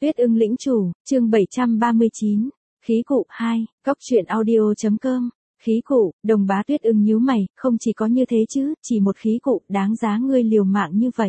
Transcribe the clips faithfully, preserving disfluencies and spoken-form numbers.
Tuyết ưng lĩnh chủ, chương bảy trăm ba mươi chín, khí cụ hai, cóc truyện audio.com, khí cụ, Đồng Bá Tuyết ưng nhíu mày, không chỉ có như thế chứ, chỉ một khí cụ, đáng giá ngươi liều mạng như vậy.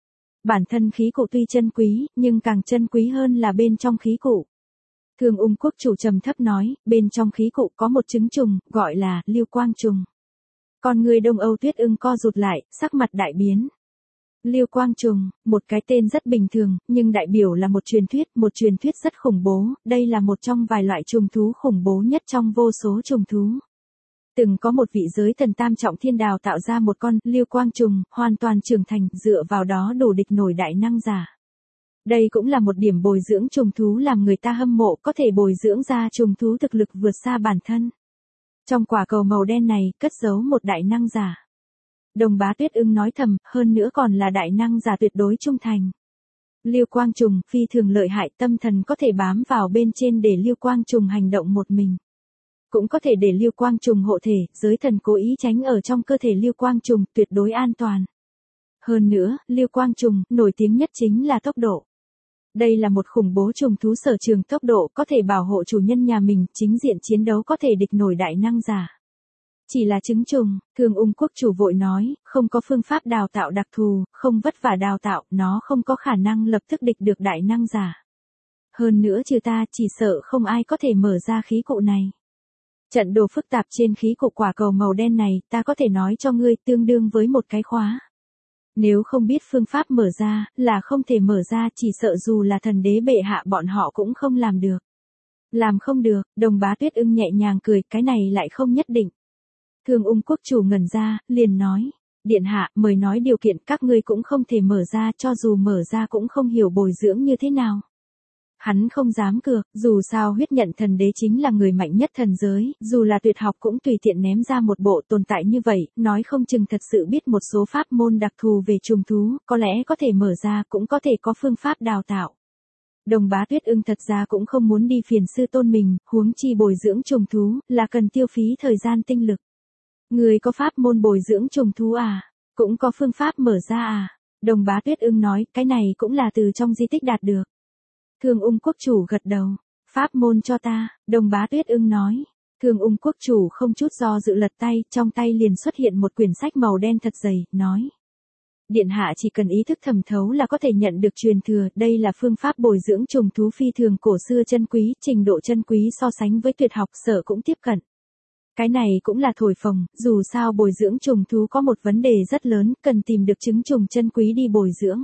Bản thân khí cụ tuy chân quý, nhưng càng chân quý hơn là bên trong khí cụ. Thương Ung Quốc chủ trầm thấp nói, bên trong khí cụ có một trứng trùng, gọi là Lưu Quang trùng. Con người Đông Âu Tuyết ưng co rụt lại, sắc mặt đại biến. Lưu Quang trùng, một cái tên rất bình thường, nhưng đại biểu là một truyền thuyết, một truyền thuyết rất khủng bố, đây là một trong vài loại trùng thú khủng bố nhất trong vô số trùng thú. Từng có một vị giới thần tam trọng thiên đào tạo ra một con Lưu Quang trùng, hoàn toàn trưởng thành, dựa vào đó đổ địch nổi đại năng giả. Đây cũng là một điểm bồi dưỡng trùng thú làm người ta hâm mộ, có thể bồi dưỡng ra trùng thú thực lực vượt xa bản thân. Trong quả cầu màu đen này, cất giấu một đại năng giả. Đồng Bá Tuyết ưng nói thầm, hơn nữa còn là đại năng giả tuyệt đối trung thành. Lưu Quang trùng, phi thường lợi hại, tâm thần có thể bám vào bên trên để Lưu Quang trùng hành động một mình. Cũng có thể để Lưu Quang trùng hộ thể, giới thần cố ý tránh ở trong cơ thể Lưu Quang trùng, tuyệt đối an toàn. Hơn nữa, Lưu Quang trùng, nổi tiếng nhất chính là tốc độ. Đây là một khủng bố trùng thú sở trường tốc độ, có thể bảo hộ chủ nhân nhà mình, chính diện chiến đấu có thể địch nổi đại năng giả. Chỉ là trứng trùng, Thương Ung Quốc chủ vội nói, không có phương pháp đào tạo đặc thù, không vất vả đào tạo, nó không có khả năng lập tức địch được đại năng giả. Hơn nữa trừ ta, chỉ sợ không ai có thể mở ra khí cụ này. Trận đồ phức tạp trên khí cụ quả cầu màu đen này, ta có thể nói cho ngươi tương đương với một cái khóa. Nếu không biết phương pháp mở ra, là không thể mở ra, chỉ sợ dù là thần đế bệ hạ bọn họ cũng không làm được. Làm không được, Đồng Bá Tuyết ưng nhẹ nhàng cười, cái này lại không nhất định. Thương Ung Quốc chủ ngẩn ra, liền nói, điện hạ, mời nói điều kiện các ngươi cũng không thể mở ra, cho dù mở ra cũng không hiểu bồi dưỡng như thế nào. Hắn không dám cược, dù sao huyết nhận thần đế chính là người mạnh nhất thần giới, dù là tuyệt học cũng tùy tiện ném ra một bộ tồn tại như vậy, nói không chừng thật sự biết một số pháp môn đặc thù về trùng thú, có lẽ có thể mở ra, cũng có thể có phương pháp đào tạo. Đồng Bá Tuyết ưng thật ra cũng không muốn đi phiền sư tôn mình, huống chi bồi dưỡng trùng thú, là cần tiêu phí thời gian tinh lực. Người có pháp môn bồi dưỡng trùng thú à? Cũng có phương pháp mở ra à? Đồng Bá Tuyết ưng nói, cái này cũng là từ trong di tích đạt được. Thương Ung Quốc chủ gật đầu, pháp môn cho ta, Đồng Bá Tuyết ưng nói. Thương Ung Quốc chủ không chút do dự lật tay, trong tay liền xuất hiện một quyển sách màu đen thật dày, nói. Điện hạ chỉ cần ý thức thẩm thấu là có thể nhận được truyền thừa, đây là phương pháp bồi dưỡng trùng thú phi thường cổ xưa chân quý, trình độ chân quý so sánh với tuyệt học sở cũng tiếp cận. Cái này cũng là thổi phồng, dù sao bồi dưỡng trùng thú có một vấn đề rất lớn, cần tìm được trứng trùng chân quý đi bồi dưỡng.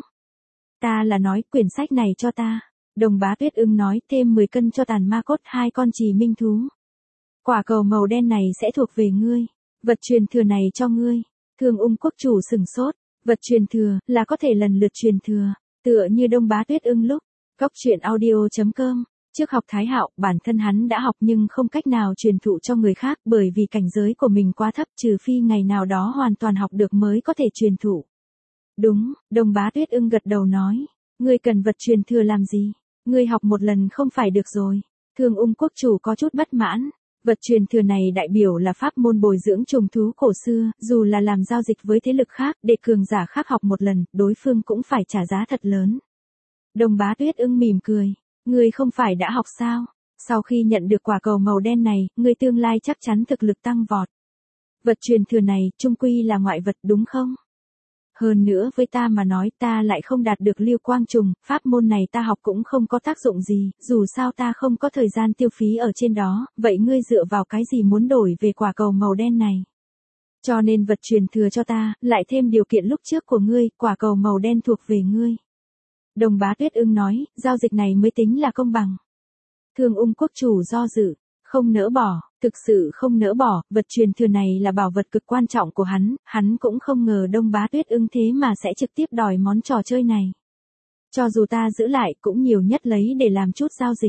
Ta là nói, quyển sách này cho ta. Đồng Bá Tuyết ưng nói, thêm mười cân cho tàn ma cốt, hai con trì minh thú. Quả cầu màu đen này sẽ thuộc về ngươi. Vật truyền thừa này cho ngươi. Thương Ung Quốc chủ sừng sốt. Vật truyền thừa, là có thể lần lượt truyền thừa. Tựa như Đồng Bá Tuyết ưng lúc. Cóc truyện audio.com. Trước học Thái Hạo, bản thân hắn đã học nhưng không cách nào truyền thụ cho người khác bởi vì cảnh giới của mình quá thấp, trừ phi ngày nào đó hoàn toàn học được mới có thể truyền thụ. Đúng, Đồng Bá Tuyết ưng gật đầu nói. Ngươi cần vật truyền thừa làm gì? Ngươi học một lần không phải được rồi. Thương Ung Quốc chủ có chút bất mãn. Vật truyền thừa này đại biểu là pháp môn bồi dưỡng trùng thú cổ xưa, dù là làm giao dịch với thế lực khác, để cường giả khác học một lần, đối phương cũng phải trả giá thật lớn. Đồng Bá Tuyết ưng mỉm cười. Ngươi không phải đã học sao? Sau khi nhận được quả cầu màu đen này, ngươi tương lai chắc chắn thực lực tăng vọt. Vật truyền thừa này, chung quy là ngoại vật đúng không? Hơn nữa với ta mà nói ta lại không đạt được Lưu Quang trùng, pháp môn này ta học cũng không có tác dụng gì, dù sao ta không có thời gian tiêu phí ở trên đó, vậy ngươi dựa vào cái gì muốn đổi về quả cầu màu đen này? Cho nên vật truyền thừa cho ta, lại thêm điều kiện lúc trước của ngươi, quả cầu màu đen thuộc về ngươi. Đồng Bá Tuyết ưng nói, giao dịch này mới tính là công bằng. Thương Ung Quốc chủ do dự, không nỡ bỏ, thực sự không nỡ bỏ, vật truyền thừa này là bảo vật cực quan trọng của hắn, hắn cũng không ngờ Đồng Bá Tuyết ưng thế mà sẽ trực tiếp đòi món trò chơi này. Cho dù ta giữ lại cũng nhiều nhất lấy để làm chút giao dịch.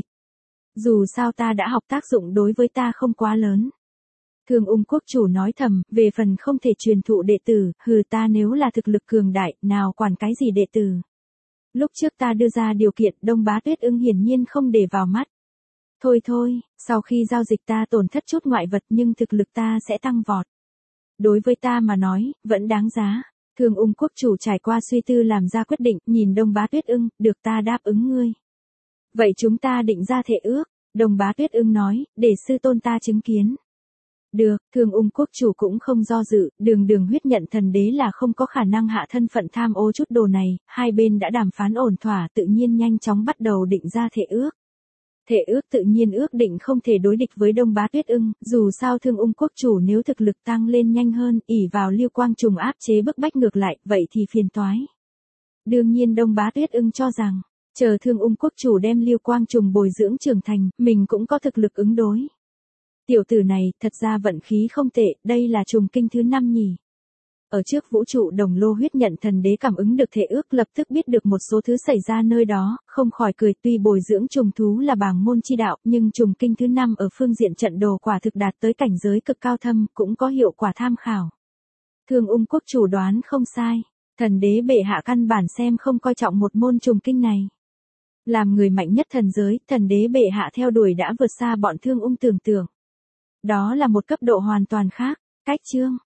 Dù sao ta đã học tác dụng đối với ta không quá lớn. Thương Ung Quốc chủ nói thầm, về phần không thể truyền thụ đệ tử, hừ ta nếu là thực lực cường đại, nào quản cái gì đệ tử. Lúc trước ta đưa ra điều kiện, Đồng Bá Tuyết ưng hiển nhiên không để vào mắt. Thôi thôi, sau khi giao dịch ta tổn thất chút ngoại vật nhưng thực lực ta sẽ tăng vọt. Đối với ta mà nói, vẫn đáng giá. Thương Ung Quốc chủ trải qua suy tư làm ra quyết định, nhìn Đồng Bá Tuyết ưng, được ta đáp ứng ngươi. Vậy chúng ta định ra thệ ước, Đồng Bá Tuyết Ưng nói, để sư tôn ta chứng kiến. Được, Thương Ung quốc chủ cũng không do dự, đường đường huyết nhận thần đế là không có khả năng hạ thân phận tham ô chút đồ này, hai bên đã đàm phán ổn thỏa tự nhiên nhanh chóng bắt đầu định ra thệ ước. Thệ ước tự nhiên ước định không thể đối địch với Đông Bá Tuyết Ưng, dù sao Thương Ung quốc chủ nếu thực lực tăng lên nhanh hơn, ỷ vào Lưu Quang Trùng áp chế bức bách ngược lại, vậy thì phiền toái. Đương nhiên Đông Bá Tuyết Ưng cho rằng, chờ Thương Ung quốc chủ đem Lưu Quang Trùng bồi dưỡng trưởng thành, mình cũng có thực lực ứng đối. Tiểu tử này, thật ra vận khí không tệ, đây là trùng kinh thứ năm nhỉ. Ở trước vũ trụ đồng lô huyết nhận thần đế cảm ứng được thệ ước lập tức biết được một số thứ xảy ra nơi đó, không khỏi cười tuy bồi dưỡng trùng thú là bảng môn chi đạo, nhưng trùng kinh thứ năm ở phương diện trận đồ quả thực đạt tới cảnh giới cực cao thâm, cũng có hiệu quả tham khảo. Thương Ung quốc chủ đoán không sai, thần đế bệ hạ căn bản xem không coi trọng một môn trùng kinh này. Làm người mạnh nhất thần giới, thần đế bệ hạ theo đuổi đã vượt xa bọn Thương Ung tưởng tượng. Đó là một cấp độ hoàn toàn khác, cách chương.